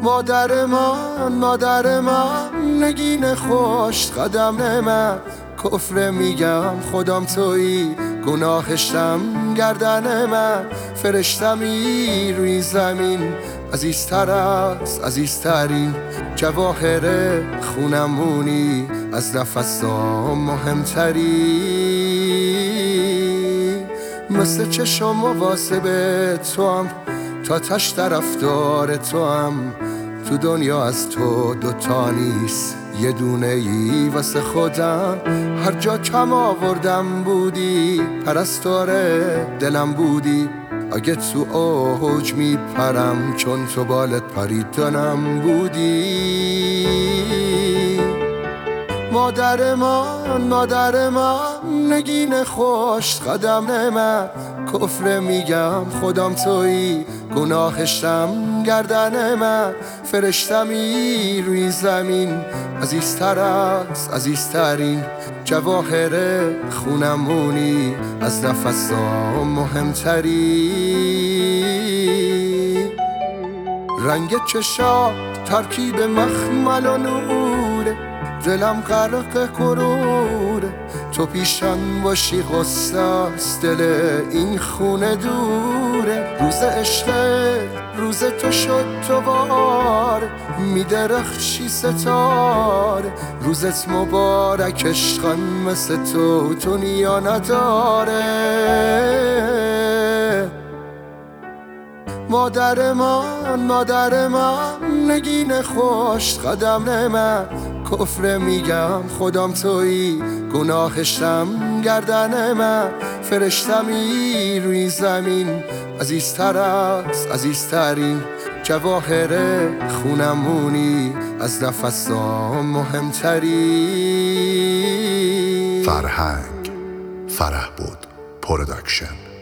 مادر من نگین خوش قدم من کفر میگم خودم تویی گناهشم گردن من فرشتمی روی زمین عزیزتر از عزیزترین جواهر خونمونی از نفسام مهمتری مثل چشم مواظب تو هم تا تش طرفدار تو هم تو دنیا از تو دوتا نیست یه دونه ای واسه خودم هر جا کم آوردم بودی پرستار دلم بودی اگه تو اوج میپرم چون تو بالت پریدنم بودی مادر من نگین خوش قدم من کفر میگم خودم تویی گناهشم گردن من فرشتمی روی زمین عزیزتر از عزیزترین جواهر خونمونی از نفسام مهمتری رنگ چشا ترکیب مخمل و نوره دلم غرق غروره تو پیشم باشی غصه است دل این خونه دوره روز عشق روز تو شد دوباره میدرخشی ستاره روزت مبارک عشقم مثل تو دنیا نداره مادر من نگین خوش قدم من کفر میگم خودم تویی گناهشم گردن من فرشتمی روی زمین عزیزتر از عزیزترین جواهر خونمونی از نفسام مهمتری فرهنگ فرح بود پروداکشن